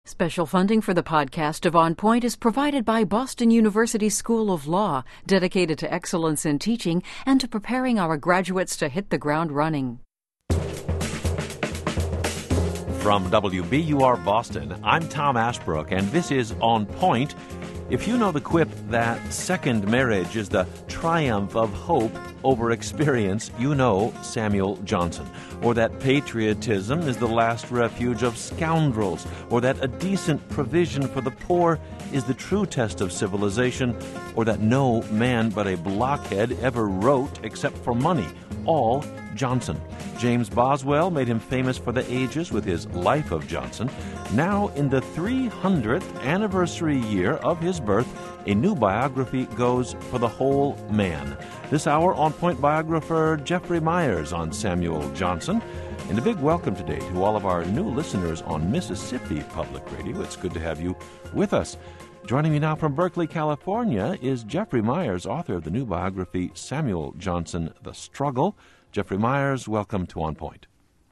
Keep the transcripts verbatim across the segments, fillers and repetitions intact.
Special funding for the podcast of On Point is provided by Boston University School of Law, dedicated to excellence in teaching and to preparing our graduates to hit the ground running. From W B U R Boston, I'm Tom Ashbrook, and this is On Point. If you know the quip that second marriage is the triumph of hope over experience, you know Samuel Johnson. Or that patriotism is the last refuge of scoundrels. Or that a decent provision for the poor is the true test of civilization. Or that no man but a blockhead ever wrote except for money. All Johnson. James Boswell made him famous for the ages with his Life of Johnson. Now, in the three hundredth anniversary year of his birth, a new biography goes for the whole man. This hour, On Point biographer Jeffrey Myers on Samuel Johnson. And a big welcome today to all of our new listeners on Mississippi Public Radio. It's good to have you with us. Joining me now from Berkeley, California, is Jeffrey Myers, author of the new biography Samuel Johnson, The Struggle. Jeffrey Myers, welcome to On Point.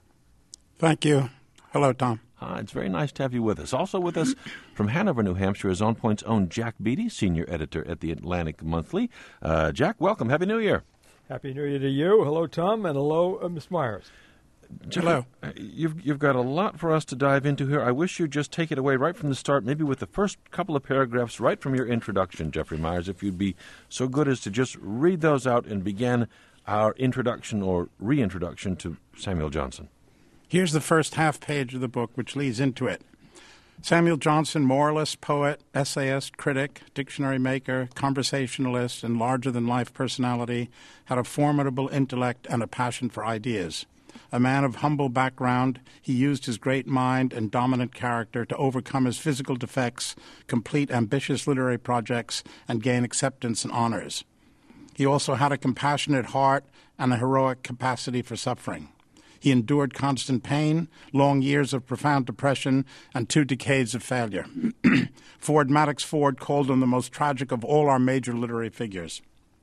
Thank you. Hello, Tom. Uh, it's very nice to have you with us. Also with us from Hanover, New Hampshire, is On Point's own Jack Beatty, senior editor at the Atlantic Monthly. Uh, Jack, welcome. Happy New Year. Happy New Year to you. Hello, Tom, and hello, uh, Miss Myers. Jeff, hello. Uh, you've, you've got a lot for us to dive into here. I wish you'd just take it away right from the start, maybe with the first couple of paragraphs right from your introduction, Jeffrey Myers, if you'd be so good as to just read those out and begin our introduction or reintroduction to Samuel Johnson. Here's the first half page of the book, which leads into it. Samuel Johnson, moralist, poet, essayist, critic, dictionary maker, conversationalist, and larger-than-life personality, had a formidable intellect and a passion for ideas. A man of humble background, he used his great mind and dominant character to overcome his physical defects, complete ambitious literary projects, and gain acceptance and honors. He also had a compassionate heart and a heroic capacity for suffering. He endured constant pain, long years of profound depression, and two decades of failure. Ford Madox Ford called him the most tragic of all our major literary figures.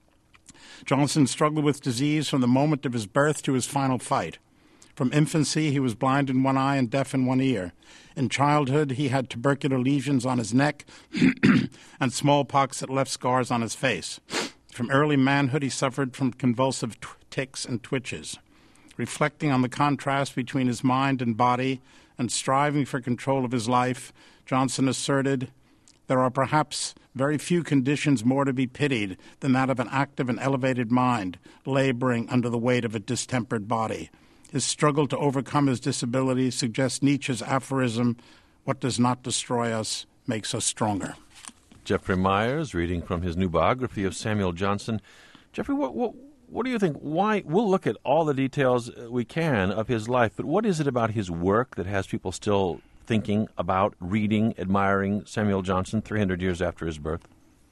Johnson struggled with disease from the moment of his birth to his final fight. From infancy, he was blind in one eye and deaf in one ear. In childhood, he had tubercular lesions on his neck and smallpox that left scars on his face. From early manhood, he suffered from convulsive t- tics and twitches. Reflecting on the contrast between his mind and body and striving for control of his life, Johnson asserted, "There are perhaps very few conditions more to be pitied than that of an active and elevated mind, laboring under the weight of a distempered body." His struggle to overcome his disability suggests Nietzsche's aphorism, "What does not destroy us makes us stronger." Jeffrey Myers, reading from his new biography of Samuel Johnson. Jeffrey, what, what what do you think? Why we'll look at all the details we can of his life, but what is it about his work that has people still thinking about, reading, admiring Samuel Johnson three hundred years after his birth?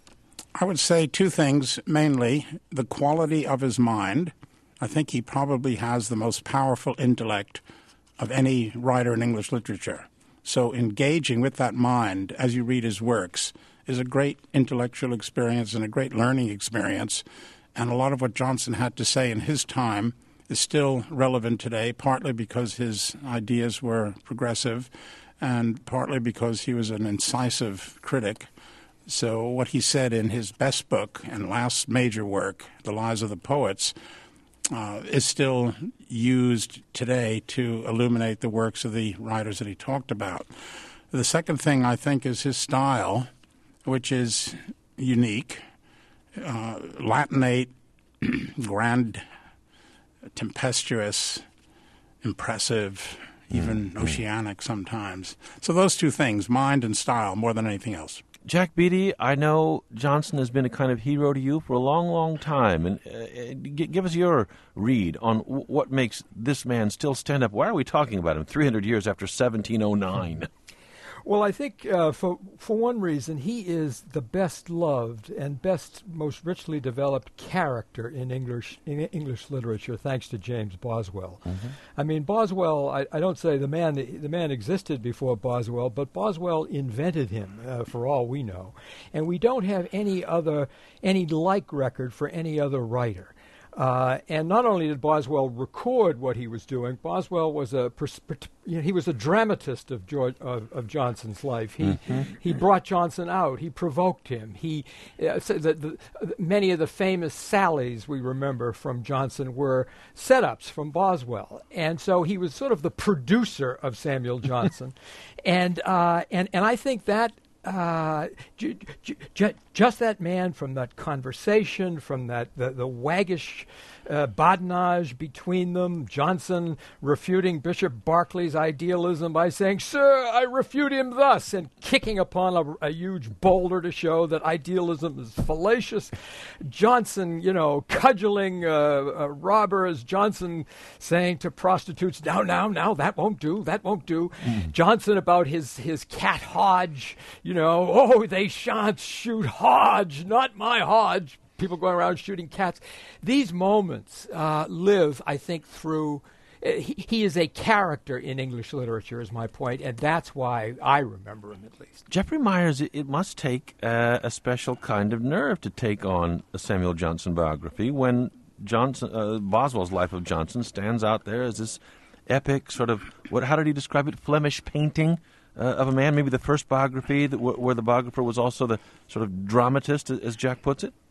I would say two things, mainly the quality of his mind. I think he probably has the most powerful intellect of any writer in English literature. So engaging with that mind as you read his works is a great intellectual experience and a great learning experience. And a lot of what Johnson had to say in his time is still relevant today, partly because his ideas were progressive and partly because he was an incisive critic. So what he said in his best book and last major work, The Lives of the Poets, uh, is still used today to illuminate the works of the writers that he talked about. The second thing, I think, is his style, which is unique, uh, Latinate, grand, tempestuous, impressive, even mm-hmm. oceanic sometimes. So those two things, mind and style, more than anything else. Jack Beatty, I know Johnson has been a kind of hero to you for a long, long time. And uh, g- give us your read on w- what makes this man still stand up. Why are we talking about him three hundred years after seventeen oh nine? Well, I think uh, for for one reason, he is the best loved and best, most richly developed character in English in English literature, thanks to James Boswell. Mm-hmm. I mean, Boswell. I, I don't say the man the man existed before Boswell, but Boswell invented him, uh, for all we know, and we don't have any other any like record for any other writer. Uh, and not only did Boswell record what he was doing, Boswell was a pers- you know, he was a dramatist of George of, of Johnson's life. He mm-hmm. he brought Johnson out. He provoked him. He uh, so the, the, many of the famous sallies we remember from Johnson were setups from Boswell, and so he was sort of the producer of Samuel Johnson, and uh, and and I think that. Uh, j- j- j- just that man, from that conversation, from that the, the waggish uh, badinage between them, Johnson refuting Bishop Berkeley's idealism by saying, "Sir, I refute him thus," and kicking upon a, a huge boulder to show that idealism is fallacious. Johnson, you know, cudgeling uh, uh, robbers. Johnson saying to prostitutes, "Now, now, now, that won't do. That won't do." Mm. Johnson about his his cat Hodge. You know, "Oh, they shan't shoot Hodge, not my Hodge." People going around shooting cats. These moments uh, live, I think, through. Uh, he, he is a character in English literature, is my point, and that's why I remember him at least. Jeffrey Myers, it, it must take uh, a special kind of nerve to take on a Samuel Johnson biography when Johnson, uh, Boswell's life of Johnson stands out there as this epic sort of, what? How did he describe it? Flemish painting uh, of a man. Maybe the first biography that w- where the biographer was also the sort of dramatist, as Jack puts it.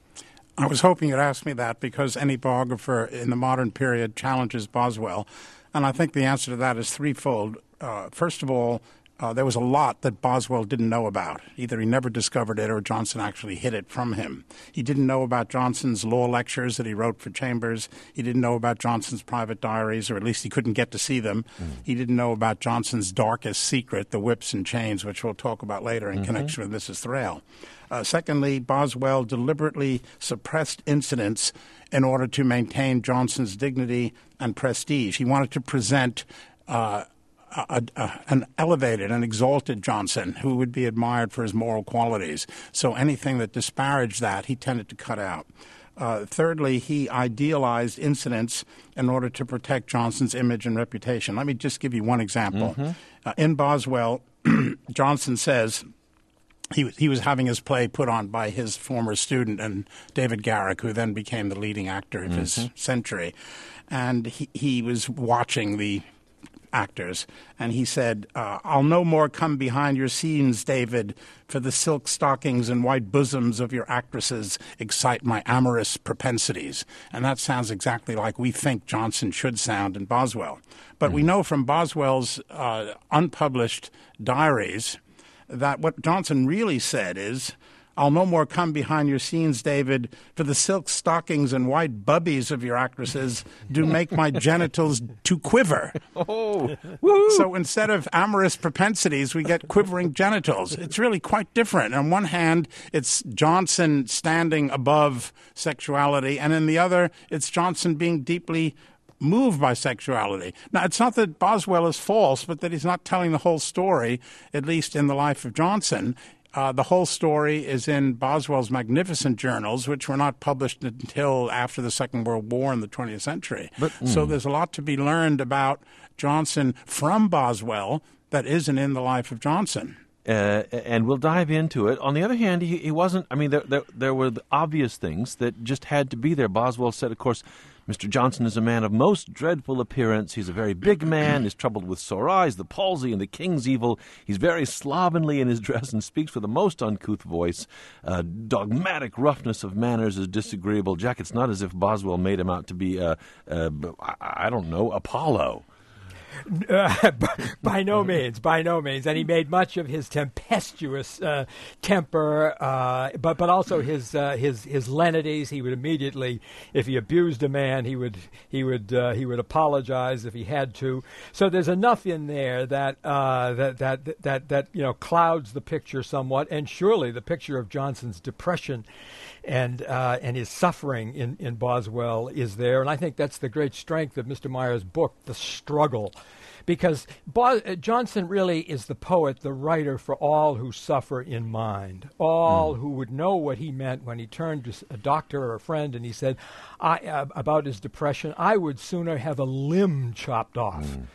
I was hoping you'd ask me that because any biographer in the modern period challenges Boswell. And I think the answer to that is threefold. Uh, first of all, uh, there was a lot that Boswell didn't know about. Either he never discovered it or Johnson actually hid it from him. He didn't know about Johnson's law lectures that he wrote for Chambers. He didn't know about Johnson's private diaries, or at least he couldn't get to see them. Mm. He didn't know about Johnson's darkest secret, the whips and chains, which we'll talk about later in mm-hmm. connection with Missus Thrale. Uh, secondly, Boswell deliberately suppressed incidents in order to maintain Johnson's dignity and prestige. He wanted to present uh, a, a, an elevated and exalted Johnson who would be admired for his moral qualities. So anything that disparaged that, he tended to cut out. Uh, thirdly, he idealized incidents in order to protect Johnson's image and reputation. Let me just give you one example. Mm-hmm. Uh, in Boswell, Johnson says... He was, he was having his play put on by his former student, and David Garrick, who then became the leading actor of mm-hmm. his century. And he, he was watching the actors, and he said, uh, "I'll no more come behind your scenes, David, for the silk stockings and white bosoms of your actresses excite my amorous propensities." And that sounds exactly like we think Johnson should sound in Boswell. But mm-hmm. we know from Boswell's uh, unpublished diaries that what Johnson really said is, "I'll no more come behind your scenes, David, for the silk stockings and white bubbies of your actresses do make my genitals to quiver." Oh, so instead of amorous propensities, we get quivering genitals. It's really quite different. On one hand, it's Johnson standing above sexuality, and in the other, it's Johnson being deeply moved by sexuality. Now, it's not that Boswell is false, but that he's not telling the whole story, at least in the life of Johnson. Uh, the whole story is in Boswell's magnificent journals, which were not published until after the Second World War in the twentieth century. But, mm. So there's a lot to be learned about Johnson from Boswell that isn't in the life of Johnson. Uh, and we'll dive into it. On the other hand, he, he wasn't, I mean, there, there, there were the obvious things that just had to be there. Boswell said, of course, Mister Johnson is a man of most dreadful appearance. He's a very big man, is troubled with sore eyes, the palsy, and the king's evil. He's very slovenly in his dress and speaks with a most uncouth voice. Uh, dogmatic roughness of manners is disagreeable. Jack, it's not as if Boswell made him out to be, uh, uh, I, I don't know, Apollo. Uh, by no means, by no means. And he made much of his tempestuous uh, temper, uh, but but also his uh, his his lenities. He would immediately, if he abused a man, he would he would uh, he would apologize if he had to. So there's enough in there that uh, that that that that you know clouds the picture somewhat. And surely the picture of Johnson's depression and uh, and his suffering in, in Boswell is there. And I think that's the great strength of Mister Myers' book, The Struggle. Because Bo- uh, Johnson really is the poet, the writer for all who suffer in mind, all mm. who would know what he meant when he turned to a doctor or a friend and he said I, uh, about his depression, "I would sooner have a limb chopped off." Mm.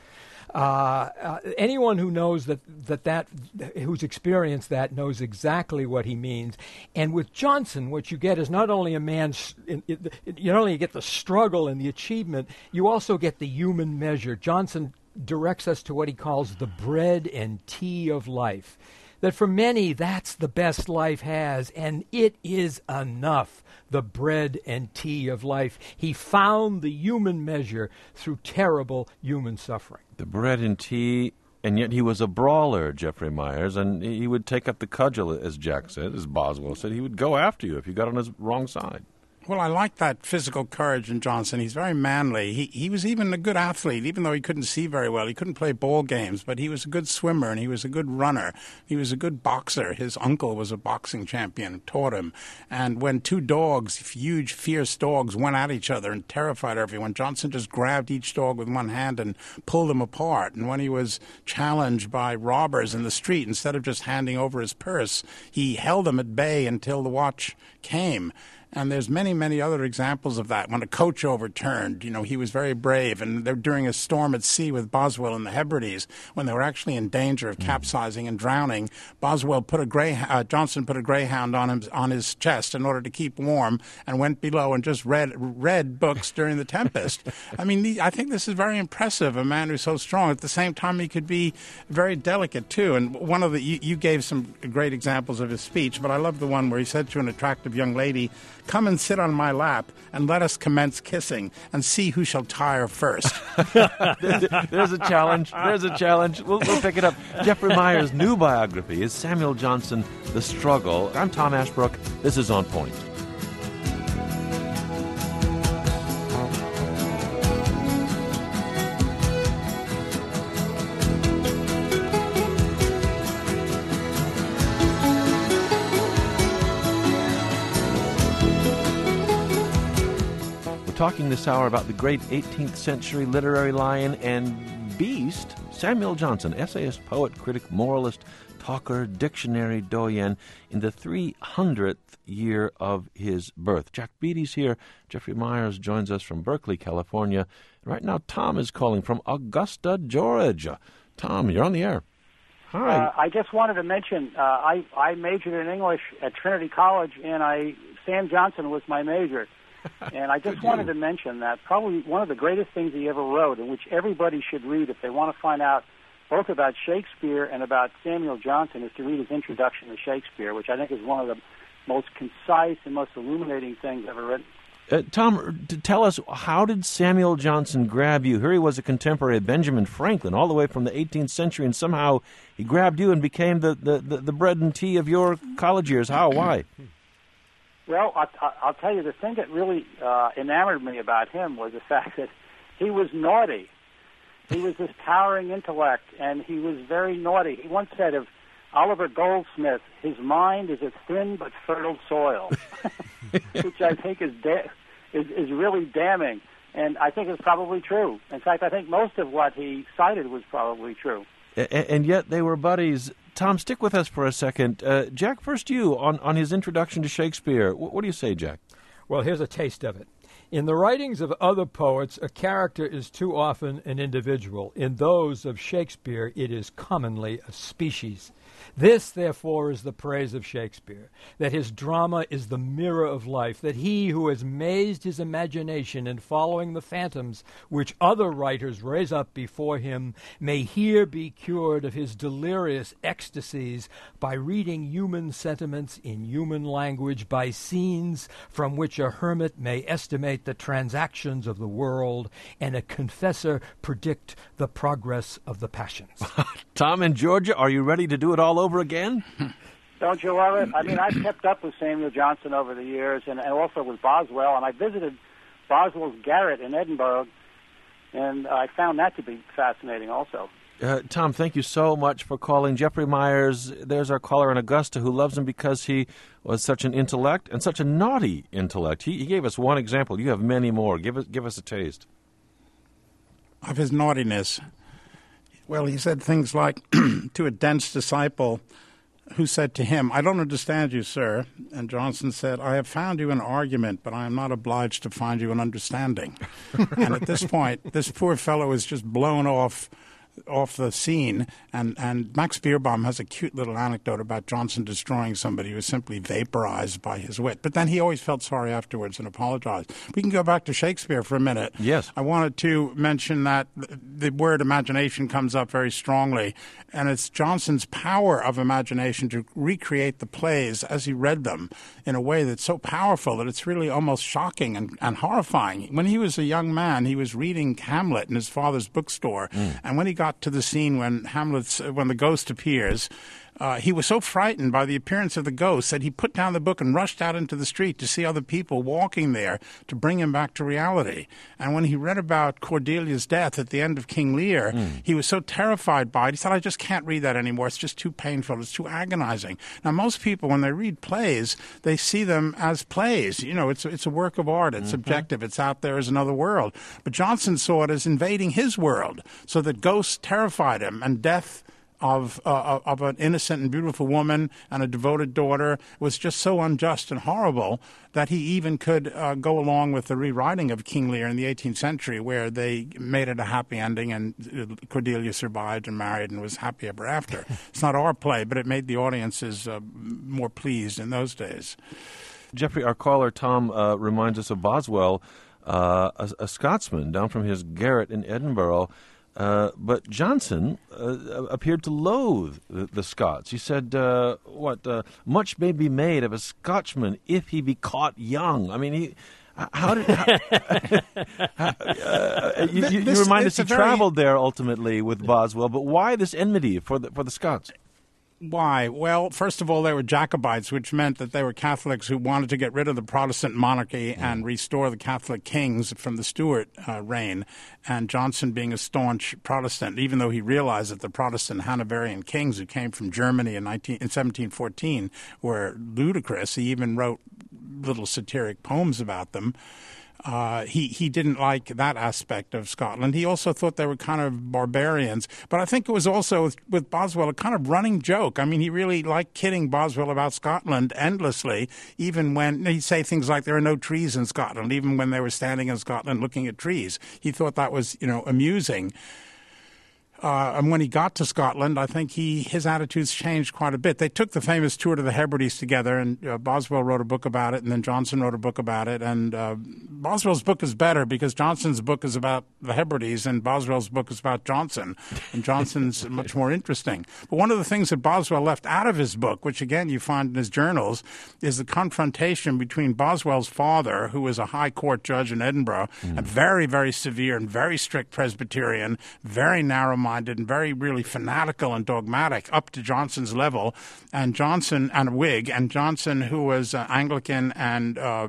Uh, uh, anyone who knows that, that that who's experienced that knows exactly what he means. And with Johnson, what you get is not only a man, in, in, you not only get the struggle and the achievement, you also get the human measure. Johnson directs us to what he calls the bread and tea of life. That for many, that's the best life has, and it is enough, the bread and tea of life. He found the human measure through terrible human suffering. The bread and tea, and yet he was a brawler, Jeffrey Myers, and he would take up the cudgel, as Jack said, as Boswell said. He would go after you if you got on his wrong side. Well, I like that physical courage in Johnson. He's very manly. He he was even a good athlete, even though he couldn't see very well. He couldn't play ball games, but he was a good swimmer and he was a good runner. He was a good boxer. His uncle was a boxing champion, taught him. And when two dogs, huge, fierce dogs, went at each other and terrified everyone, Johnson just grabbed each dog with one hand and pulled them apart. And when he was challenged by robbers in the street, instead of just handing over his purse, he held them at bay until the watch came. And there's many, many other examples of that. When a coach overturned, you know, he was very brave. And they're during a storm at sea with Boswell and the Hebrides, when they were actually in danger of capsizing and drowning, Boswell put a grey, uh, Johnson put a greyhound on him on his chest in order to keep warm, and went below and just read read books during the tempest. I mean, the, I think this is very impressive. A man who's so strong. At the same time, he could be very delicate too. And one of the you, you gave some great examples of his speech, but I love the one where he said to an attractive young lady, "Come and sit on my lap, and let us commence kissing, and see who shall tire first." There's a challenge. There's a challenge. We'll, we'll pick it up. Jeffrey Myers' new biography is Samuel Johnson, The Struggle. I'm Tom Ashbrook. This is On Point. Talking this hour about the great eighteenth century literary lion and beast, Samuel Johnson, essayist, poet, critic, moralist, talker, dictionary doyen, in the three hundredth year of his birth. Jack Beatty's here. Jeffrey Myers joins us from Berkeley, California. And right now, Tom is calling from Augusta, Georgia. Tom, you're on the air. Hi. Uh, I just wanted to mention, uh, I, I majored in English at Trinity College, and I Sam Johnson was my major. And I just wanted to mention that probably one of the greatest things he ever wrote, and which everybody should read if they want to find out both about Shakespeare and about Samuel Johnson, is to read his introduction to Shakespeare, which I think is one of the most concise and most illuminating things ever written. Uh, Tom, to tell us, how did Samuel Johnson grab you? Here he was a contemporary of Benjamin Franklin, all the way from the eighteenth century, and somehow he grabbed you and became the, the, the, the bread and tea of your college years. How? Why? Well, I'll, I'll tell you, the thing that really uh, enamored me about him was the fact that he was naughty. He was this towering intellect, and he was very naughty. He once said of Oliver Goldsmith, his mind is a thin but fertile soil, which I think is, da- is is really damning, and I think it's probably true. In fact, I think most of what he cited was probably true. And, and yet they were buddies. Tom, stick with us for a second. Uh, Jack, first you, on, on his introduction to Shakespeare. W- what do you say, Jack? Well, here's a taste of it. In the writings of other poets, a character is too often an individual. In those of Shakespeare, it is commonly a species. This, therefore, is the praise of Shakespeare, that his drama is the mirror of life, that he who has mazed his imagination in following the phantoms which other writers raise up before him may here be cured of his delirious ecstasies by reading human sentiments in human language, by scenes from which a hermit may estimate the transactions of the world, and a confessor predict the progress of the passions. Tom in Georgia, are you ready to do it all over again? Don't you love it? I mean, I've kept up with Samuel Johnson over the years, and, and also with Boswell, and I visited Boswell's garret in Edinburgh, and I found that to be fascinating also. Uh, Tom, thank you so much for calling. Jeffrey Myers, there's our caller in Augusta who loves him because he was such an intellect and such a naughty intellect. He, he gave us one example. You have many more. Give us, give us a taste. Of his naughtiness. Well, he said things like to a dense disciple who said to him, "I don't understand you, sir." And Johnson said, "I have found you an argument, but I am not obliged to find you an understanding." And at this point, this poor fellow is just blown off off the scene. And, and Max Beerbohm has a cute little anecdote about Johnson destroying somebody who was simply vaporized by his wit. But then he always felt sorry afterwards and apologized. We can go back to Shakespeare for a minute. Yes. I wanted to mention that the word imagination comes up very strongly, and it's Johnson's power of imagination to recreate the plays as he read them in a way that's so powerful that it's really almost shocking and, and horrifying. When he was a young man, he was reading Hamlet in his father's bookstore, mm. and when he got to the scene when Hamlet's when the ghost appears, Uh, he was so frightened by the appearance of the ghost that he put down the book and rushed out into the street to see other people walking there to bring him back to reality. And when he read about Cordelia's death at the end of King Lear, mm. he was so terrified by it, he said, I just can't read that anymore. It's just too painful. It's too agonizing. Now, most people, when they read plays, they see them as plays. You know, it's, it's a work of art. It's mm-hmm. subjective. It's out there as another world. But Johnson saw it as invading his world, so that ghosts terrified him and death of uh, of an innocent and beautiful woman and a devoted daughter was just so unjust and horrible that he even could uh, go along with the rewriting of King Lear in the eighteenth century, where they made it a happy ending and Cordelia survived and married and was happy ever after. It's not our play, but it made the audiences uh, more pleased in those days. Jeffrey, our caller Tom uh, reminds us of Boswell, uh, a, a Scotsman down from his garret in Edinburgh. Uh, but Johnson uh, appeared to loathe the, the Scots. He said, uh, what, uh, much may be made of a Scotchman if he be caught young. I mean, he... How did how, uh, you, you, you remind us he very... traveled there ultimately with Boswell, but why this enmity for the for the Scots? Why? Well, first of all, they were Jacobites, which meant that they were Catholics who wanted to get rid of the Protestant monarchy mm. and restore the Catholic kings from the Stuart uh, reign. And Johnson, being a staunch Protestant, even though he realized that the Protestant Hanoverian kings who came from Germany in, nineteen, in seventeen fourteen were ludicrous, he even wrote little satiric poems about them. Uh, he, he didn't like that aspect of Scotland. He also thought they were kind of barbarians. But I think it was also, with, with Boswell, a kind of running joke. I mean, he really liked kidding Boswell about Scotland endlessly, even when he'd say things like there are no trees in Scotland, even when they were standing in Scotland looking at trees. He thought that was, you know, amusing. Uh, and when he got to Scotland, I think he his attitudes changed quite a bit. They took the famous tour to the Hebrides together, and uh, Boswell wrote a book about it, and then Johnson wrote a book about it. And uh, Boswell's book is better because Johnson's book is about the Hebrides, and Boswell's book is about Johnson. And Johnson's much more interesting. But one of the things that Boswell left out of his book, which, again, you find in his journals, is the confrontation between Boswell's father, who was a high court judge in Edinburgh, mm. a very, very severe and very strict Presbyterian, very narrow-minded, and very really fanatical and dogmatic up to Johnson's level, and Johnson and a Whig, and Johnson, who was uh, Anglican and uh,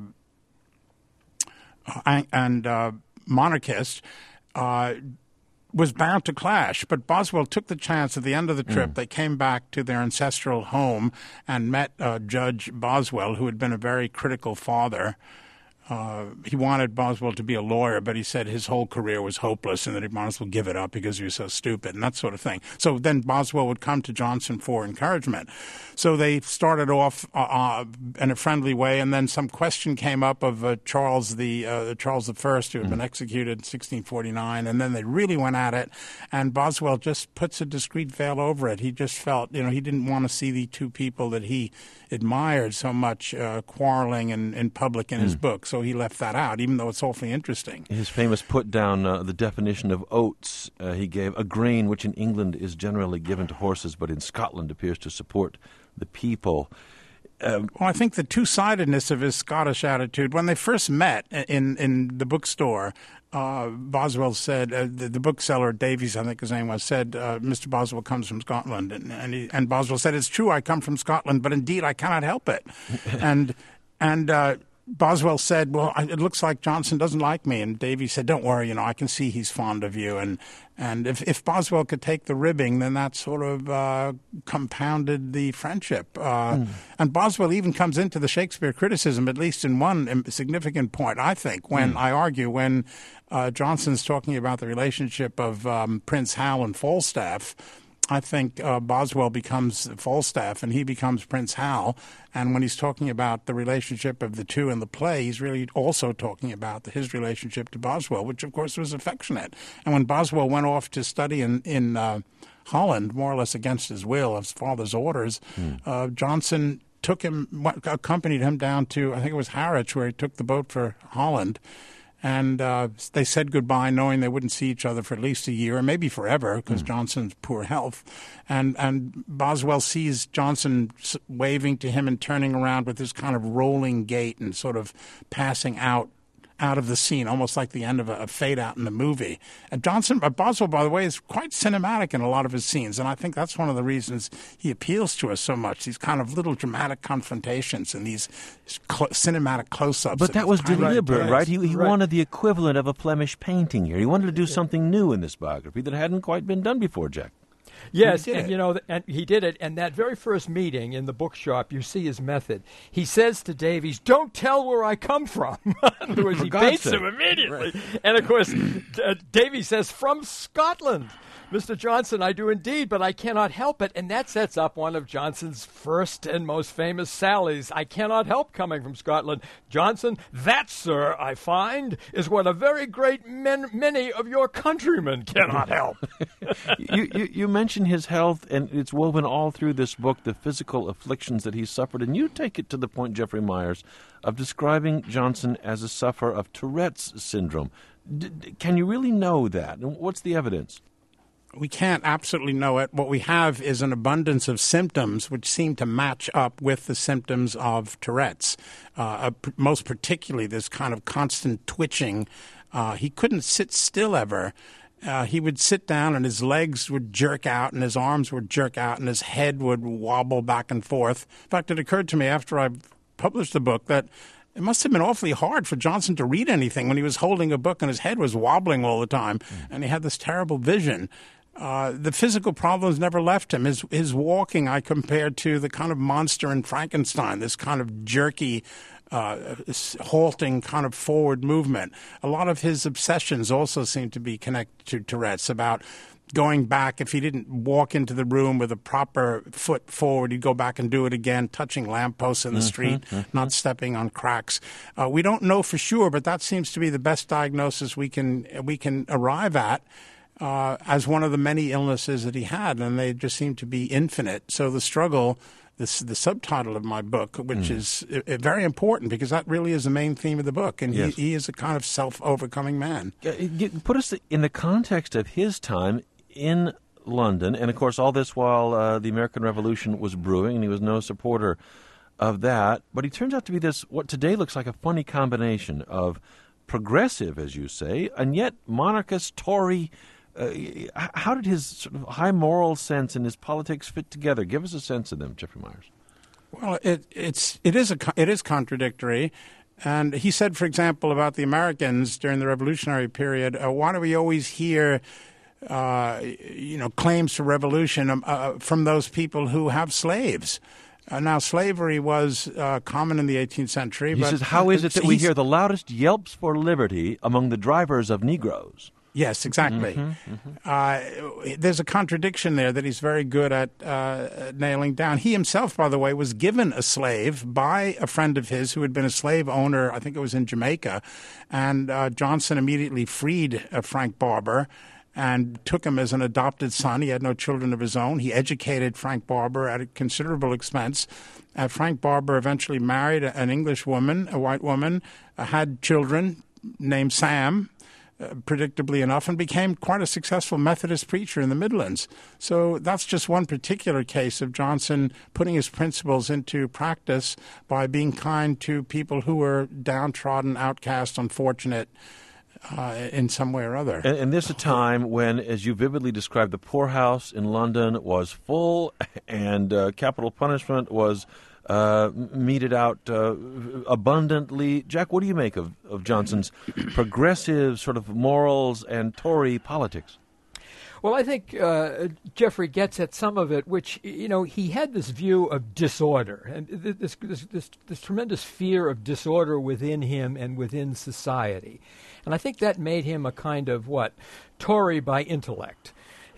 and uh, monarchist, uh, was bound to clash. But Boswell took the chance at the end of the trip. Mm. They came back to their ancestral home and met uh, Judge Boswell, who had been a very critical father. Uh, he wanted Boswell to be a lawyer, but he said his whole career was hopeless and that he might as well give it up because he was so stupid and that sort of thing. So then Boswell would come to Johnson for encouragement. So they started off uh, uh, in a friendly way, and then some question came up of uh, Charles the uh, Charles the First, who had mm. been executed in sixteen forty-nine, and then they really went at it, and Boswell just puts a discreet veil over it. He just felt, you know, he didn't want to see the two people that he admired so much uh, quarreling in, in public in mm. his book, so he left that out, even though it's awfully interesting. His famous put down uh, the definition of oats uh, he gave, a grain which in England is generally given to horses, but in Scotland appears to support the people. Um, well, I think the two-sidedness of his Scottish attitude, when they first met in, in the bookstore, uh, Boswell said, uh, the, the bookseller, Davies, I think his name was, said, uh, Mister Boswell comes from Scotland. And, and, he, and Boswell said, it's true, I come from Scotland, but indeed I cannot help it. and and uh, Boswell said, well, it looks like Johnson doesn't like me. And Davies said, don't worry, you know, I can see he's fond of you. And and if, if Boswell could take the ribbing, then that sort of uh, compounded the friendship. Uh, mm. And Boswell even comes into the Shakespeare criticism, at least in one significant point, I think, when mm. I argue when uh, Johnson's talking about the relationship of um, Prince Hal and Falstaff. I think uh, Boswell becomes Falstaff and he becomes Prince Hal. And when he's talking about the relationship of the two in the play, he's really also talking about his relationship to Boswell, which, of course, was affectionate. And when Boswell went off to study in, in uh, Holland, more or less against his will, his father's orders, mm. uh, Johnson took him, accompanied him down to, I think it was Harwich, where he took the boat for Holland. And uh, they said goodbye, knowing they wouldn't see each other for at least a year, or maybe forever, because mm. Johnson's poor health. And and Boswell sees Johnson waving to him and turning around with this kind of rolling gait and sort of passing out out of the scene, almost like the end of a, a fade out in the movie. And Johnson, uh, Boswell, by the way, is quite cinematic in a lot of his scenes, and I think that's one of the reasons he appeals to us so much. These kind of little dramatic confrontations and these cl- cinematic close-ups. But that was deliberate, right? right? He, he right. wanted the equivalent of a Flemish painting here. He wanted to do something new in this biography that hadn't quite been done before, Jack. Yes, and you know, and he did it. And that very first meeting in the bookshop, you see his method. He says to Davies, "Don't tell where I come from." In other words, he paints him immediately. Right. And of course, uh, Davies says, "From Scotland." Mister Johnson, I do indeed, but I cannot help it. And that sets up one of Johnson's first and most famous sallies. I cannot help coming from Scotland. Johnson, that, sir, I find, is what a very great men, many of your countrymen cannot help. you, you, you mentioned his health, and it's woven all through this book, the physical afflictions that he suffered. And you take it to the point, Jeffrey Myers, of describing Johnson as a sufferer of Tourette's syndrome. D- d- can you really know that? And what's the evidence? We can't absolutely know it. What we have is an abundance of symptoms which seem to match up with the symptoms of Tourette's, uh, uh, most particularly this kind of constant twitching. Uh, he couldn't sit still ever. Uh, he would sit down and his legs would jerk out and his arms would jerk out and his head would wobble back and forth. In fact, it occurred to me after I published the book that it must have been awfully hard for Johnson to read anything when he was holding a book and his head was wobbling all the time, mm. and he had this terrible vision. Uh, the physical problems never left him. His his walking I compared to the kind of monster in Frankenstein, this kind of jerky, uh, halting kind of forward movement. A lot of his obsessions also seem to be connected to Tourette's, about going back. If he didn't walk into the room with a proper foot forward, he'd go back and do it again, touching lampposts in the mm-hmm, street, mm-hmm. not stepping on cracks. Uh, we don't know for sure, but that seems to be the best diagnosis we can we can arrive at. Uh, as one of the many illnesses that he had, and they just seem to be infinite. So the struggle, this, the subtitle of my book, which mm. is uh, very important because that really is the main theme of the book, and yes. he, he is a kind of self-overcoming man. Uh, put us in the context of his time in London, and of course all this while uh, the American Revolution was brewing, and he was no supporter of that, but he turns out to be this, what today looks like a funny combination of progressive, as you say, and yet monarchist, Tory. Uh, how did his sort of high moral sense and his politics fit together? Give us a sense of them, Jeffrey Myers. Well, it, it's it is a it is contradictory, and he said, for example, about the Americans during the Revolutionary period, uh, why do we always hear, uh, you know, claims to revolution um, uh, from those people who have slaves? Uh, now, slavery was uh, common in the eighteenth century. He but says, how is it that we hear the loudest yelps for liberty among the drivers of Negroes? Yes, exactly. Mm-hmm, mm-hmm. Uh, there's a contradiction there that he's very good at uh, nailing down. He himself, by the way, was given a slave by a friend of his who had been a slave owner, I think it was in Jamaica, and uh, Johnson immediately freed uh, Frank Barber and took him as an adopted son. He had no children of his own. He educated Frank Barber at a considerable expense. Uh, Frank Barber eventually married an English woman, a white woman, uh, had children named Sam, Uh, predictably enough, and became quite a successful Methodist preacher in the Midlands. So that's just one particular case of Johnson putting his principles into practice by being kind to people who were downtrodden, outcast, unfortunate uh, in some way or other. And, and this a time when, as you vividly described, the poorhouse in London was full and uh, capital punishment was Uh, meted out uh, abundantly. Jack, what do you make of, of Johnson's progressive sort of morals and Tory politics? Well, I think uh, Jeffrey gets at some of it, which, you know, he had this view of disorder and this, this, this, this tremendous fear of disorder within him and within society. And I think that made him a kind of, what, Tory by intellect.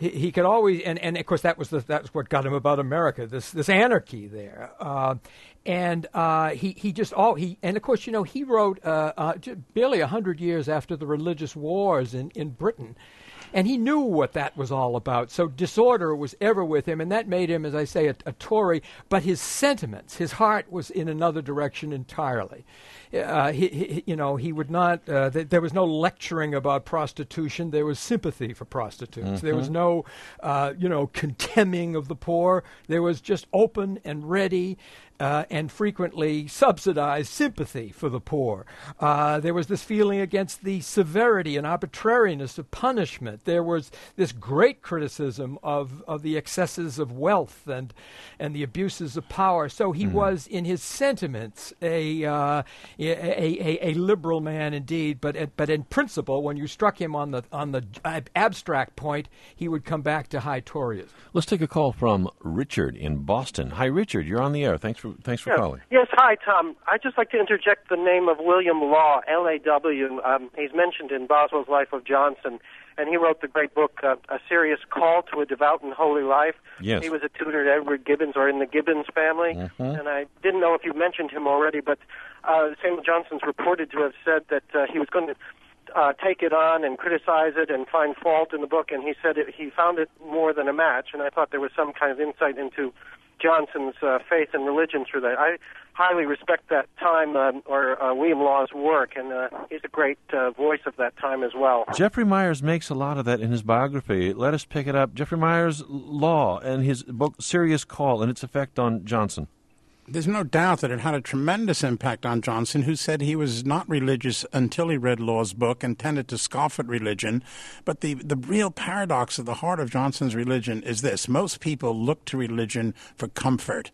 he, he could always, and, and of course that was the, that's what got him about America. This this anarchy there, uh, and uh, he he just all he and of course you know he wrote uh, uh, barely a hundred years after the religious wars in, in Britain. And he knew what that was all about. So disorder was ever with him, and that made him, as I say, a, a Tory. But his sentiments, his heart was in another direction entirely. Uh, he, he, you know, he would not. Uh, th- there was no lecturing about prostitution. There was sympathy for prostitutes. Mm-hmm. There was no, uh, you know, contemning of the poor. There was just open and ready. Uh, and frequently subsidized sympathy for the poor. Uh, there was this feeling against the severity and arbitrariness of punishment. There was this great criticism of, of the excesses of wealth and and the abuses of power. So he mm. was, in his sentiments, a, uh, a, a a liberal man indeed. But but in principle, when you struck him on the on the abstract point, he would come back to high Toryism. Let's take a call from Richard in Boston. Hi, Richard. You're on the air. Thanks for thanks for yes. calling. Yes, hi, Tom. I'd just like to interject the name of William Law, L A W. Um, he's mentioned in Boswell's Life of Johnson, and he wrote the great book, uh, A Serious Call to a Devout and Holy Life. Yes. He was a tutor to Edward Gibbons, or in the Gibbons family, mm-hmm. and I didn't know if you mentioned him already, but uh, Samuel Johnson's reported to have said that uh, he was going to Uh, take it on and criticize it and find fault in the book, and he said it, he found it more than a match, and I thought there was some kind of insight into Johnson's uh, faith and religion through that. I highly respect that time, um, or uh, William Law's work, and uh, he's a great uh, voice of that time as well. Jeffrey Myers makes a lot of that in his biography. Let us pick it up. Jeffrey Myers' Law and his book Serious Call and its effect on Johnson. There's no doubt that it had a tremendous impact on Johnson, who said he was not religious until he read Law's book and tended to scoff at religion. But the, the real paradox at the heart of Johnson's religion is this. Most people look to religion for comfort.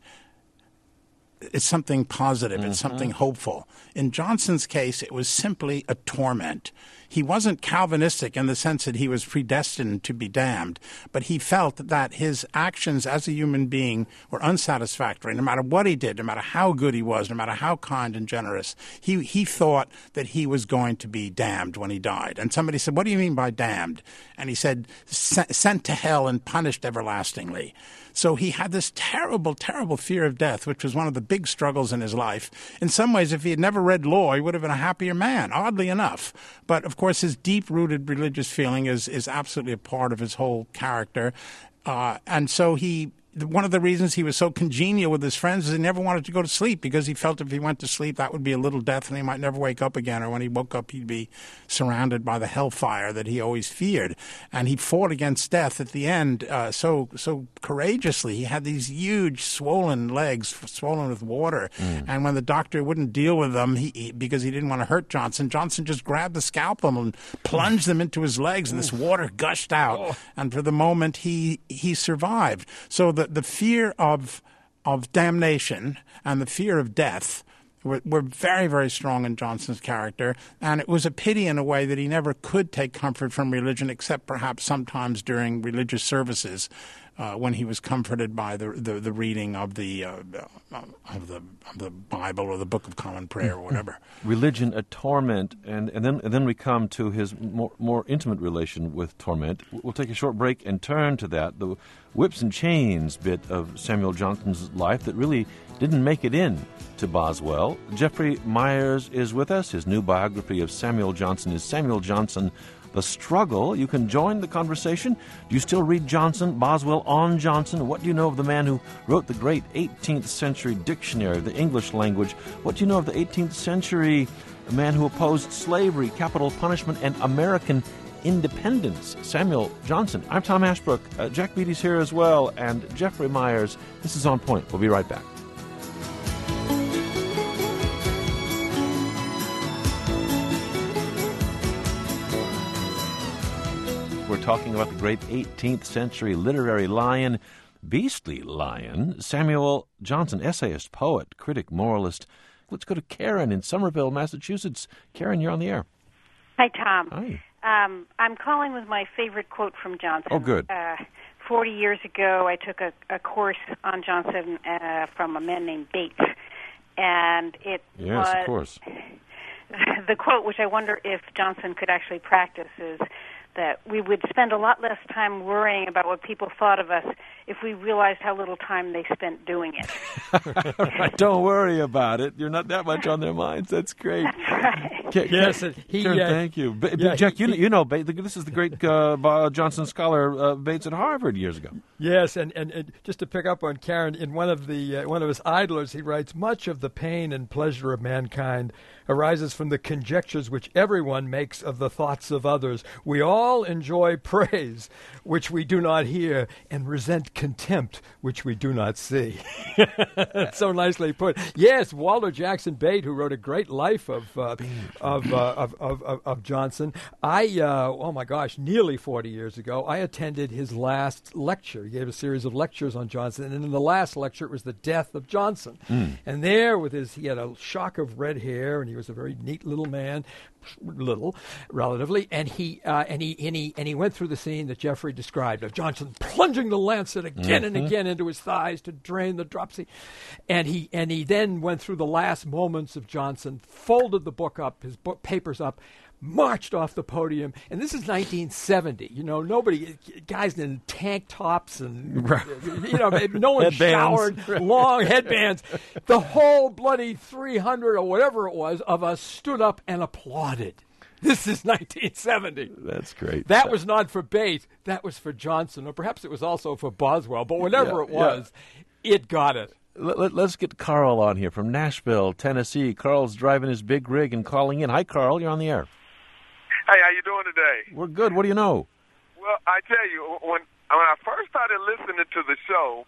It's something positive. Mm-hmm. It's something hopeful. In Johnson's case, it was simply a torment. He wasn't Calvinistic in the sense that he was predestined to be damned, but he felt that his actions as a human being were unsatisfactory. No matter what he did, no matter how good he was, no matter how kind and generous, he, he thought that he was going to be damned when he died. And somebody said, "What do you mean by damned?" And he said, "Sent to hell and punished everlastingly." So he had this terrible, terrible fear of death, which was one of the big struggles in his life. In some ways, if he had never read Law, he would have been a happier man, oddly enough. But, of course, his deep-rooted religious feeling is, is absolutely a part of his whole character. Uh, and so he... One of the reasons he was so congenial with his friends is he never wanted to go to sleep, because he felt if he went to sleep, that would be a little death and he might never wake up again. Or when he woke up, he'd be surrounded by the hellfire that he always feared. And he fought against death at the end uh, so so courageously. He had these huge swollen legs, swollen with water. Mm. And when the doctor wouldn't deal with them he, he, because he didn't want to hurt Johnson, Johnson just grabbed the scalpel and plunged them into his legs, and this water gushed out. Oh. And for the moment, he he survived. So the The fear of of damnation and the fear of death were, were very, very strong in Johnson's character, and it was a pity in a way that he never could take comfort from religion, except perhaps sometimes during religious services, uh, when he was comforted by the the, the reading of the uh, of the of the Bible or the Book of Common Prayer or whatever. Religion, a torment, and and then and then we come to his more more intimate relation with torment. We'll take a short break and turn to that, the whips and chains bit of Samuel Johnson's life that really didn't make it in to Boswell. Jeffrey Myers is with us. His new biography of Samuel Johnson is Samuel Johnson, The Struggle. You can join the conversation. Do you still read Johnson, Boswell on Johnson? What do you know of the man who wrote the great eighteenth century dictionary of the English language? What do you know of the eighteenth century man who opposed slavery, capital punishment, and American independence? Samuel Johnson. I'm Tom Ashbrook. Uh, Jack Beatty's here as well, and Jeffrey Myers. This is On Point. We'll be right back. We're talking about the great eighteenth century literary lion, beastly lion, Samuel Johnson, essayist, poet, critic, moralist. Let's go to Karen in Somerville, Massachusetts. Karen, you're on the air. Hi, Tom. Hi. Um, I'm calling with my favorite quote from Johnson. Oh, good. Uh, Forty years ago, I took a, a course on Johnson uh, from a man named Bates, and it yes, was... of course. The quote, which I wonder if Johnson could actually practice, is, that we would spend a lot less time worrying about what people thought of us if we realized how little time they spent doing it. Right. Don't worry about it. You're not that much on their minds. That's great. That's right. K- Yes, K- he, Karen, uh, thank you. Ba- yeah, Jack, he- you, he- you know, ba- this is the great uh, Bob Johnson scholar uh, Bates at Harvard years ago. Yes, and, and, and just to pick up on Karen, in one of the uh, one of his idlers, he writes, "Much of the pain and pleasure of mankind arises from the conjectures which everyone makes of the thoughts of others. We all enjoy praise, which we do not hear, and resent contempt, which we do not see." That's so nicely put. Yes, Walter Jackson Bate, who wrote a great life of uh, of, uh, of, of, of of Johnson. I uh, oh my gosh, nearly forty years ago, I attended his last lecture. He gave a series of lectures on Johnson, and in the last lecture, it was the death of Johnson. Mm. And there, with his, he had a shock of red hair, and he was a very neat little man, little, relatively, and he uh, and he and he and he went through the scene that Jeffrey described of Johnson plunging the lancet again mm-hmm. and again into his thighs to drain the dropsy, and he and he then went through the last moments of Johnson, folded the book up, his book papers up, marched off the podium, and this is nineteen seventy. You know, nobody, guys in tank tops and, you know, no one showered, long headbands. The whole bloody three hundred or whatever it was of us stood up and applauded. This is nineteen seventy. That's great. That was not for Bate. That was for Johnson, or perhaps it was also for Boswell, but whatever yeah, it was, yeah. it got it. Let, let, let's get Carl on here from Nashville, Tennessee. Carl's driving his big rig and calling in. Hi, Carl. You're on the air. Hey, how you doing today? We're good. What do you know? Well, I tell you, when when I first started listening to the show,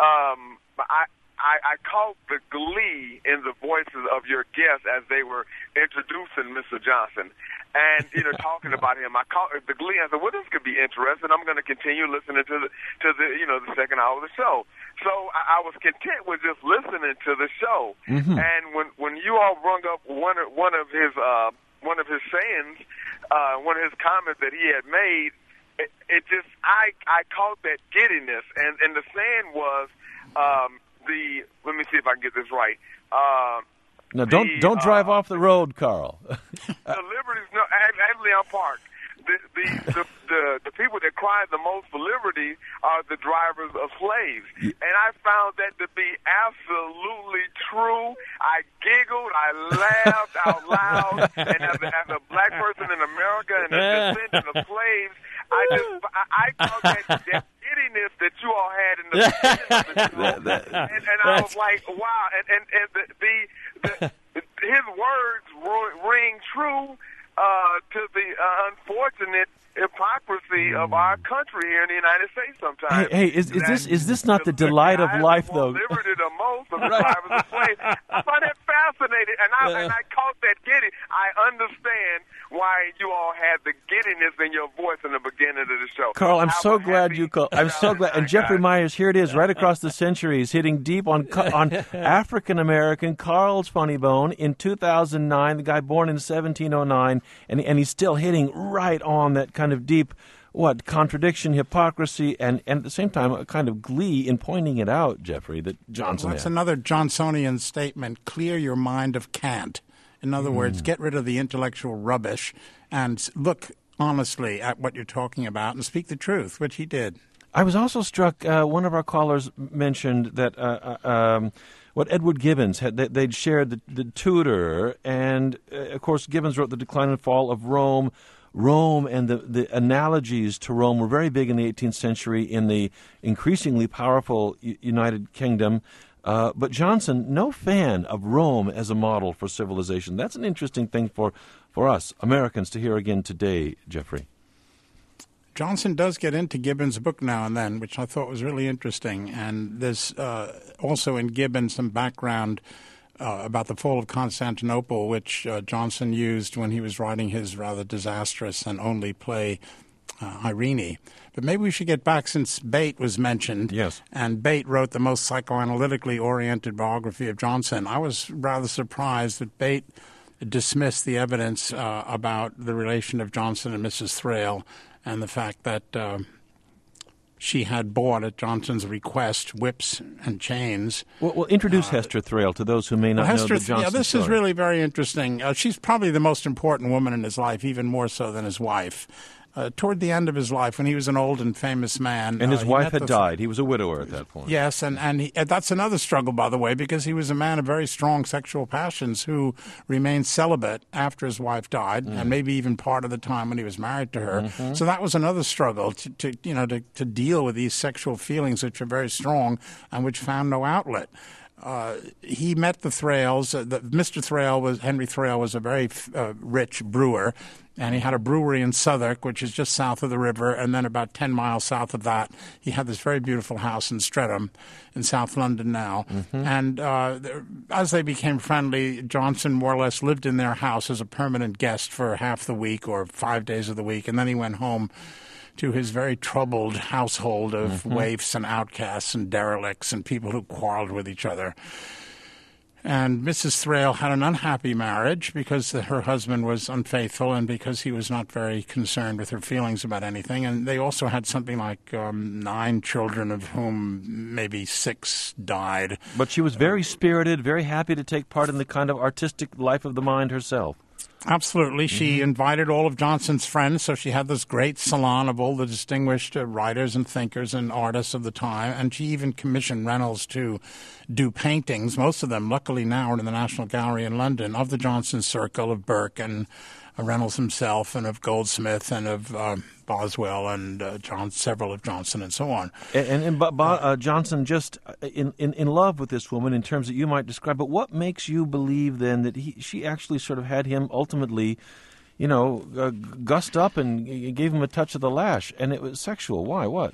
um, I, I I caught the glee in the voices of your guests as they were introducing Mister Johnson, and you know, talking about him. I caught the glee. I said, "Well, this could be interesting. I'm going to continue listening to the to the you know the second hour of the show." So I, I was content with just listening to the show. Mm-hmm. And when when you all brought up one of, one of his uh, one of his sayings. Uh, one of his comments that he had made, it, it just, I I caught that giddiness. And, and the saying was, um, the, let me see if I can get this right. Uh, no, don't the, don't drive uh, off the road, Carl. the liberties, no, actually I'm parked. The, the, the, the, the people that cry the most for liberty are the drivers of slaves. And I found that to be absolutely true. I giggled, I laughed out loud, and as a, as a black person in America and a descendant of slaves, I just, I, I caught that, that giddiness that you all had in the beginning of the show. And, and I was like, wow. And, and, and the, the, the, his words ring true Uh, to the uh, unfortunate hypocrisy of our country here in the United States sometimes. Hey, hey is, is this is this not the, the delight of life, though? Liberty the most of the drivers of slaves. I find that fascinating, and I, uh, and I caught that giddy. I understand why you all had the giddiness in your voice in the beginning of the show. Carl, I'm I so glad you called. I'm so glad. And Jeffrey Myers, here it is, right across the centuries, hitting deep on on African American Carl's funny bone in two thousand nine. The guy born in seventeen oh nine, and and he's still hitting right on that kind of deep, what, contradiction, hypocrisy, and, and at the same time a kind of glee in pointing it out, Jeffrey, that Johnson well, That's had. another Johnsonian statement, clear your mind of cant. In other mm. words, get rid of the intellectual rubbish and look honestly at what you're talking about and speak the truth, which he did. I was also struck, uh, one of our callers mentioned that uh, uh, um, what Edward Gibbons had, they, they'd shared the, the Tudor, and uh, of course Gibbons wrote The Decline and Fall of Rome. Rome and the, the analogies to Rome were very big in the eighteenth century in the increasingly powerful U- United Kingdom. Uh, but Johnson, no fan of Rome as a model for civilization. That's an interesting thing for, for us, Americans, to hear again today, Jeffrey. Johnson does get into Gibbons' book now and then, which I thought was really interesting. And there's uh, also in Gibbons some background Uh, about the fall of Constantinople, which uh, Johnson used when he was writing his rather disastrous and only play, uh, Irene. But maybe we should get back, since Bate was mentioned. Yes. And Bate wrote the most psychoanalytically oriented biography of Johnson. I was rather surprised that Bate dismissed the evidence uh, about the relation of Johnson and Missus Thrale and the fact that Uh, she had bought, at Johnson's request, whips and chains. Well, well introduce uh, Hester Thrale to those who may not well, Hester, know the Johnson yeah, this story. is really very interesting. Uh, she's probably the most important woman in his life, even more so than his wife. uh, toward the end of his life, when he was an old and famous man. And his uh, wife had died. He was a widower at that point. Yes, and, and he, that's another struggle, by the way, because he was a man of very strong sexual passions who remained celibate after his wife died, mm. and maybe even part of the time when he was married to her. Mm-hmm. So that was another struggle to, to you know to, to deal with these sexual feelings which are very strong and which found no outlet. Uh, he met the Thrales. Uh, the, Mister Thrale was Henry Thrale was a very uh, rich brewer, and he had a brewery in Southwark, which is just south of the river, and then about ten miles south of that, he had this very beautiful house in Streatham, in South London now. Mm-hmm. And uh, as they became friendly, Johnson more or less lived in their house as a permanent guest for half the week or five days of the week, and then he went home to his very troubled household of mm-hmm. waifs and outcasts and derelicts and people who quarreled with each other. And Missus Thrale had an unhappy marriage because the, her husband was unfaithful and because he was not very concerned with her feelings about anything. And they also had something like um, nine children, of whom maybe six died. But she was very spirited, very happy to take part in the kind of artistic life of the mind herself. Absolutely. She mm-hmm. invited all of Johnson's friends, so she had this great salon of all the distinguished uh, writers and thinkers and artists of the time, and she even commissioned Reynolds to do paintings, most of them, luckily now, are in the National Gallery in London, of the Johnson circle, of Burke and uh, Reynolds himself, and of Goldsmith, and of uh, Boswell, and uh, John, several of Johnson, and so on. And, and, and Bo- Bo- uh, Johnson just in, in in love with this woman in terms that you might describe. But what makes you believe then that he, she actually sort of had him ultimately, you know, uh, gussed up and gave him a touch of the lash, and it was sexual? Why? What?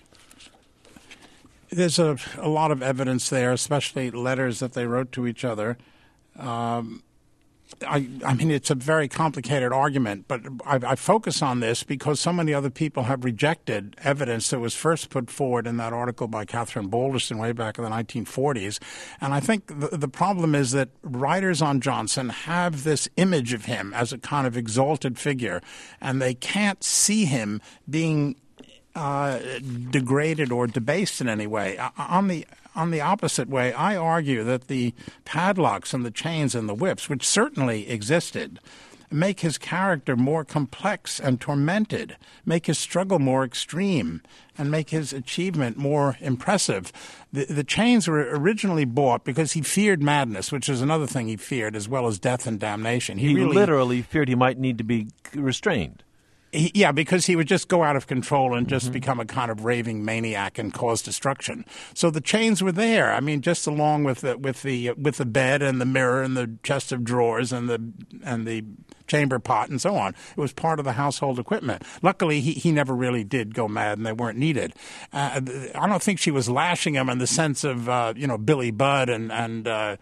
There's a, a lot of evidence there, especially letters that they wrote to each other. Um, I, I mean, it's a very complicated argument, but I, I focus on this because so many other people have rejected evidence that was first put forward in that article by Catherine Balderston way back in the nineteen forties. And I think the, the problem is that writers on Johnson have this image of him as a kind of exalted figure, and they can't see him being uh, degraded or debased in any way. On the On the opposite way, I argue that the padlocks and the chains and the whips, which certainly existed, make his character more complex and tormented, make his struggle more extreme, and make his achievement more impressive. The, the chains were originally bought because he feared madness, which is another thing he feared, as well as death and damnation. He, he really, literally feared he might need to be restrained. He, yeah, because he would just go out of control and just mm-hmm. become a kind of raving maniac and cause destruction. So the chains were there. I mean, just along with the with the with the bed and the mirror and the chest of drawers and the and the chamber pot and so on. It was part of the household equipment. Luckily, he, he never really did go mad, and they weren't needed. Uh, I don't think she was lashing him in the sense of uh, you know Billy Budd and and. Uh,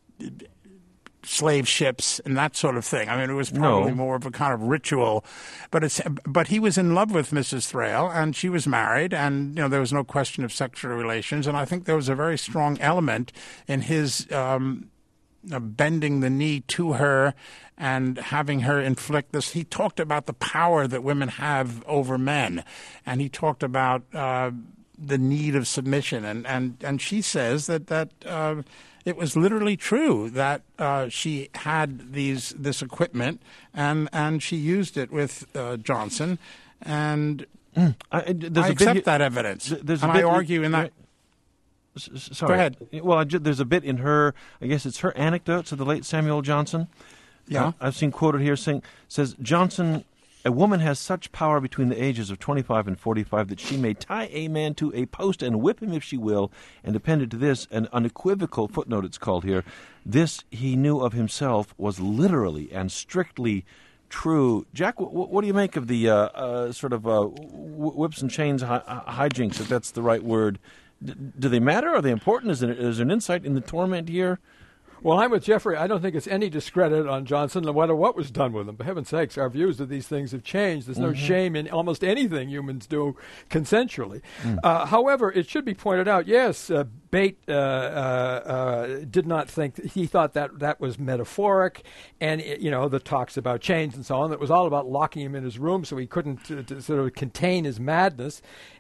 slave ships and that sort of thing. I mean, it was probably no. more of a kind of ritual. But it's but he was in love with Missus Thrale, and she was married, and you know there was no question of sexual relations. And I think there was a very strong element in his um, uh, bending the knee to her and having her inflict this. He talked about the power that women have over men, and he talked about uh, the need of submission. And, and, and she says that that. Uh, It was literally true that uh, she had these this equipment, and and she used it with uh, Johnson, and mm. I, I accept bit, that evidence. There's and a bit, I argue in that. Sorry. Go ahead. Well, I, there's a bit in her. I guess it's her anecdotes of the late Samuel Johnson. Yeah, uh, I've seen quoted here saying says Johnson. A woman has such power between the ages of twenty-five and forty-five that she may tie a man to a post and whip him if she will, and appended to this, an unequivocal footnote it's called here, this he knew of himself was literally and strictly true. Jack, w- what do you make of the uh, uh, sort of uh, w- whips and chains hi- hijinks, if that's the right word? D- do they matter? Are they important? Is there, is there an insight in the torment here? Well, I'm with Jeffrey. I don't think it's any discredit on Johnson, no matter what was done with him. For heaven's sakes, our views of these things have changed. There's no mm-hmm. shame in almost anything humans do consensually. Mm. Uh, however, it should be pointed out, yes, uh, Bate uh, uh, uh, did not think, he thought that that was metaphoric, and, it, you know, the talks about chains and so on, it was all about locking him in his room so he couldn't uh, to sort of contain his madness.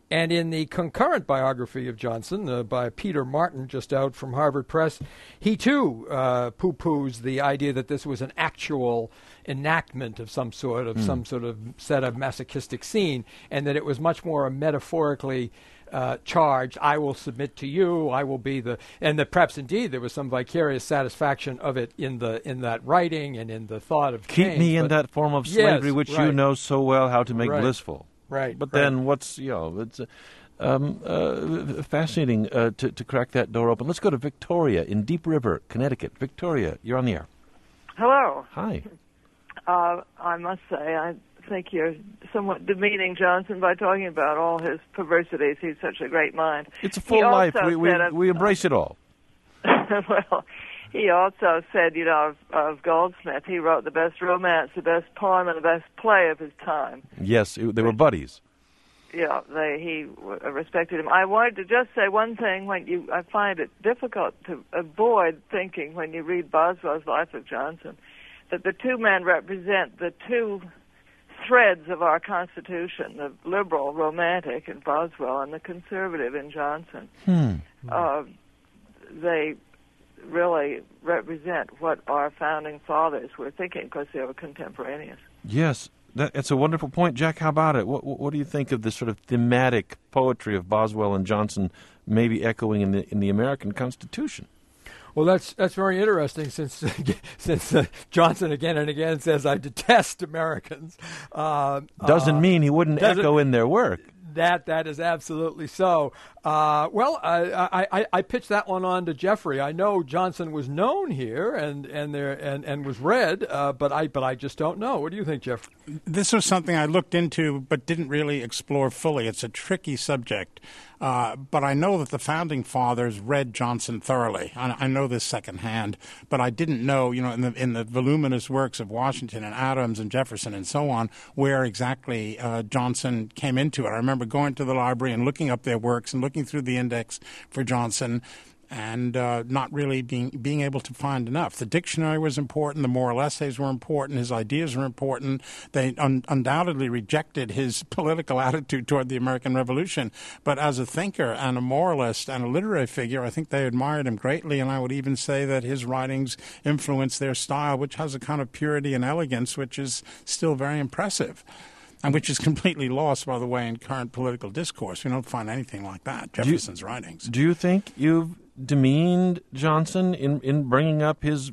And in the concurrent biography of Johnson uh, by Peter Martin, just out from Harvard Press, he too uh, poo-poos the idea that this was an actual enactment of some sort of mm. some sort of set of masochistic scene, and that it was much more a metaphorically uh, charged, I will submit to you, I will be the, and that perhaps indeed there was some vicarious satisfaction of it in the in that writing and in the thought of keep change, me in but, that form of slavery yes, which right. you know so well how to make right. blissful. Right. But right. then what's, you know, it's um, uh, fascinating uh, to, to crack that door open. Let's go to Victoria in Deep River, Connecticut. Victoria, you're on the air. Hello. Hi. Uh, I must say, I think you're somewhat demeaning Johnson by talking about all his perversities. He's such a great mind. It's a full He life. also We, we, said of- we embrace it all. Well, he also said, you know, of, of Goldsmith, he wrote the best romance, the best poem, and the best play of his time. Yes, it, they were buddies. Yeah, they, he w- respected him. I wanted to just say one thing. When you, I find it difficult to avoid thinking when you read Boswell's Life of Johnson that the two men represent the two threads of our Constitution: the liberal, romantic in Boswell, and the conservative in Johnson. Hmm. Uh, they really represent what our founding fathers were thinking because they were contemporaneous. Yes, that, that's a wonderful point. Jack, how about it? What, what do you think of this sort of thematic poetry of Boswell and Johnson maybe echoing in the in the American Constitution? Well, that's that's very interesting since since uh, Johnson again and again says, I detest Americans. Uh, Doesn't uh, mean he wouldn't echo in their work. That that is absolutely so. Uh, well, I, I I pitched that one on to Jeffrey. I know Johnson was known here and and there and, and was read, uh, but I but I just don't know. What do you think, Jeffrey? This was something I looked into but didn't really explore fully. It's a tricky subject. Uh, but I know that the Founding Fathers read Johnson thoroughly. I, I know this secondhand, but I didn't know, you know, in the in the voluminous works of Washington and Adams and Jefferson and so on, where exactly uh, Johnson came into it. I remember going to the library and looking up their works and looking through the index for Johnson, and uh, not really being being able to find enough. The dictionary was important. The moral essays were important. His ideas were important. They un- undoubtedly rejected his political attitude toward the American Revolution. But as a thinker and a moralist and a literary figure, I think they admired him greatly, and I would even say that his writings influenced their style, which has a kind of purity and elegance which is still very impressive. And which is completely lost, by the way, in current political discourse. We don't find anything like that, Jefferson's do you, writings. Do you think you've demeaned Johnson in, in bringing up his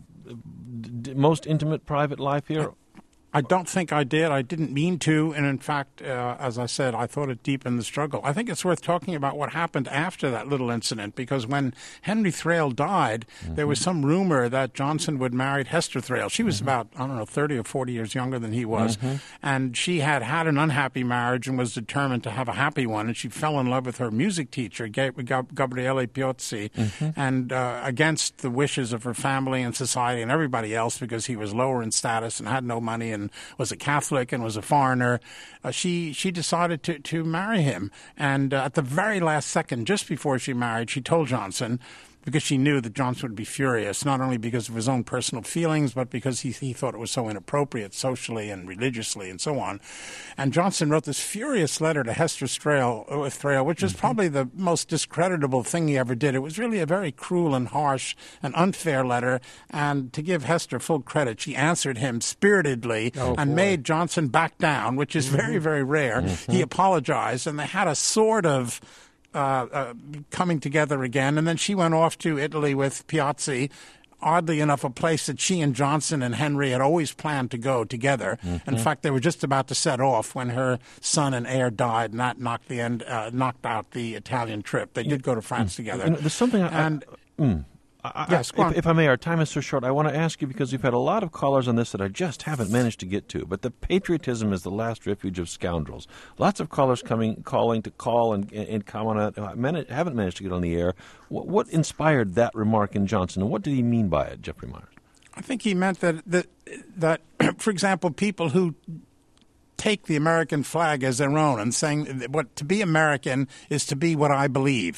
d- most intimate private life here? I don't think I did. I didn't mean to. And in fact, uh, as I said, I thought it deepened the struggle. I think it's worth talking about what happened after that little incident, because when Henry Thrale died, mm-hmm. there was some rumor that Johnson would marry Hester Thrale. She was mm-hmm. about, I don't know, thirty or forty years younger than he was. Mm-hmm. And she had had an unhappy marriage and was determined to have a happy one. And she fell in love with her music teacher, Gabriele Piozzi, mm-hmm. and uh, against the wishes of her family and society and everybody else, because he was lower in status and had no money and was a Catholic and was a foreigner, uh, she she decided to, to marry him. And uh, at the very last second, just before she married, she told Johnson, because she knew that Johnson would be furious, not only because of his own personal feelings, but because he, he thought it was so inappropriate socially and religiously and so on. And Johnson wrote this furious letter to Hester Thrale, uh, Thrale which is mm-hmm. probably the most discreditable thing he ever did. It was really a very cruel and harsh and unfair letter. And to give Hester full credit, she answered him spiritedly oh, and boy. made Johnson back down, which is mm-hmm. very, very rare. Mm-hmm. He apologized, and they had a sort of Uh, uh, coming together again. And then she went off to Italy with Piazzi, oddly enough, a place that she and Johnson and Henry had always planned to go together. Mm-hmm. In fact, they were just about to set off when her son and heir died, and that knocked the end, uh, knocked out the Italian trip. They did go to France mm-hmm. together. You know, there's something I, and. I, mm. I, yes, I, if, if I may, our time is so short. I want to ask you, because we've had a lot of callers on this that I just haven't managed to get to, but the patriotism is the last refuge of scoundrels. Lots of callers coming, calling to call and, and comment on it. I haven't managed to get on the air. What, what inspired that remark in Johnson, and what did he mean by it, Jeffrey Myers? I think he meant that, that, that for example, people who take the American flag as their own and saying what to be American is to be what I believe.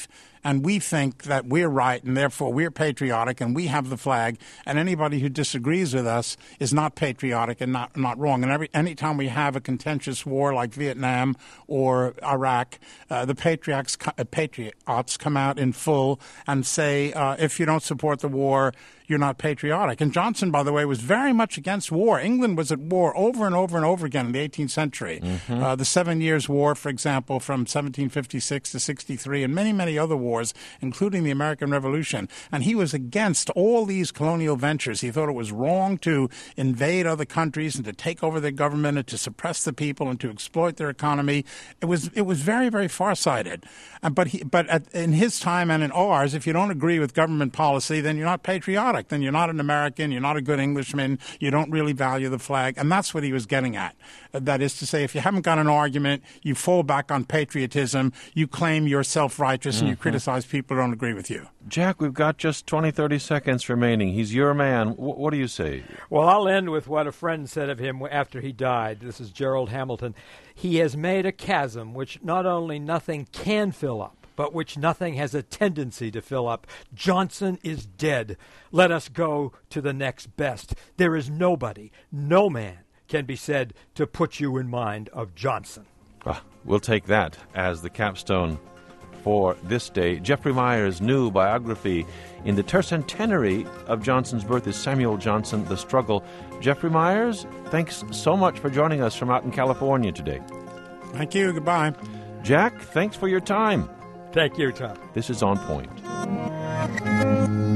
and we think that we're right, and therefore we're patriotic, and we have the flag, and anybody who disagrees with us is not patriotic and not not wrong. And every anytime we have a contentious war like Vietnam or Iraq, uh, the patriots uh, patriots come out in full and say, uh, if you don't support the war, you're not patriotic. And Johnson, by the way, was very much against war. England was at war over and over and over again in the eighteenth century. Mm-hmm. Uh, the Seven Years' War, for example, from seventeen fifty-six to sixty-three, and many, many other wars, including the American Revolution. And he was against all these colonial ventures. He thought it was wrong to invade other countries and to take over their government and to suppress the people and to exploit their economy. It was it was very, very farsighted. Uh, but he, but at, in his time and in ours, if you don't agree with government policy, then you're not patriotic. Then you're not an American, you're not a good Englishman, you don't really value the flag. And that's what he was getting at. That is to say, if you haven't got an argument, you fall back on patriotism, you claim you're self-righteous, mm-hmm. and you criticize people who don't agree with you. Jack, we've got just twenty, thirty seconds remaining. He's your man. W- what do you say? Well, I'll end with what a friend said of him after he died. This is Gerald Hamilton. He has made a chasm which not only nothing can fill up, but which nothing has a tendency to fill up. Johnson is dead. Let us go to the next best. There is nobody, no man can be said to put you in mind of Johnson. Uh, we'll take that as the capstone for this day. Jeffrey Meyer's new biography in the tercentenary of Johnson's birth is Samuel Johnson, The Struggle. Jeffrey Myers, thanks so much for joining us from out in California today. Thank you. Goodbye. Jack, thanks for your time. Thank you, Tom. This is On Point.